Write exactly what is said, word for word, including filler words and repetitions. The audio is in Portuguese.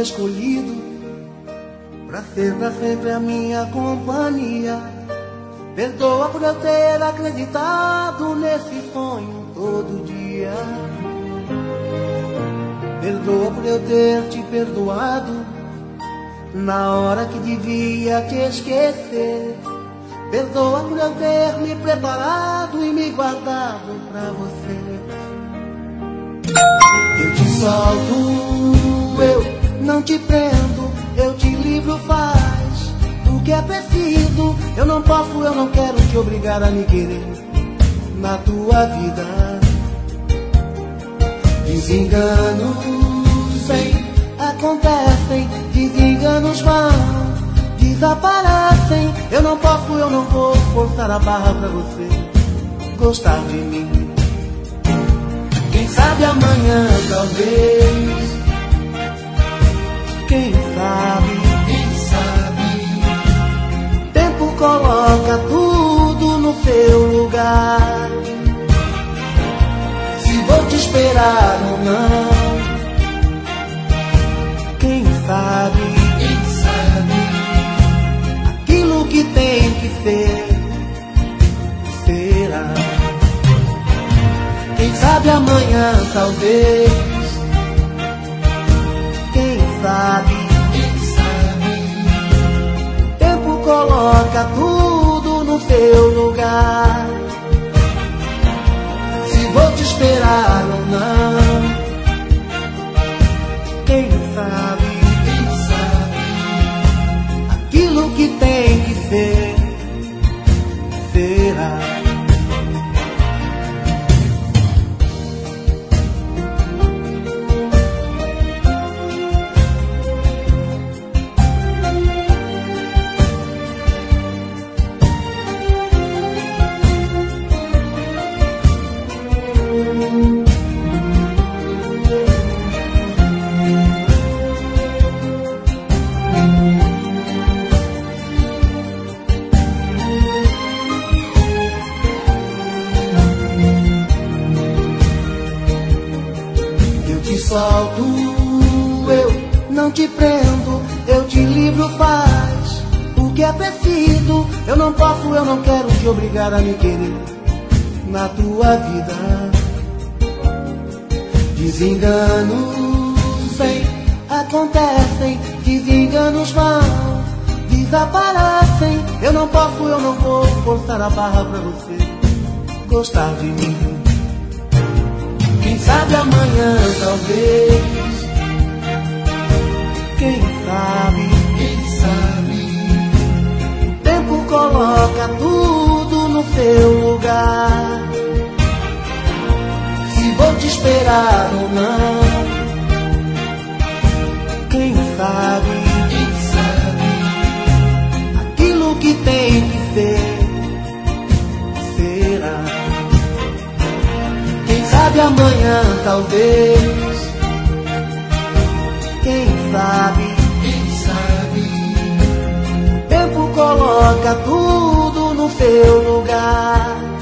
escolhido pra ser pra sempre a minha companhia. Perdoa por eu ter acreditado nesse sonho todo dia. Perdoa por eu ter te perdoado na hora que devia te esquecer. Perdoa por eu ter me preparado e me guardado pra você. Eu te solto, eu não te prendo, eu te livro, faz o que é preciso. Eu não posso, eu não quero te obrigar a me querer na tua vida. Desenganos vem, acontecem, desenganos vão, desaparecem. Eu não posso, eu não vou forçar a barra pra você gostar de mim. Quem sabe amanhã, talvez. Quem sabe, quem sabe. O tempo coloca tudo no seu lugar. Se vou te esperar ou não, quem sabe, quem sabe. Aquilo que tem que ser, será. Quem sabe amanhã, talvez. Quem sabe, quem sabe. O tempo coloca tudo no seu lugar. Se vou te esperar ou não, quem sabe, quem sabe. Aquilo que tem que ser, será. Solto, eu não te prendo, eu te livro, faz o que é preciso. Eu não posso, eu não quero te obrigar a me querer na tua vida. Desenganos vem, acontecem, desenganos vão, desaparecem. Eu não posso, eu não vou forçar a barra pra você gostar de mim. Quem sabe amanhã, talvez. Quem sabe, quem sabe. O tempo coloca tudo no seu lugar. Se vou te esperar ou não, quem sabe, quem sabe. Aquilo que tem que ser, será. Quem sabe amanhã, talvez. Quem sabe, quem sabe. O tempo coloca tudo no seu lugar.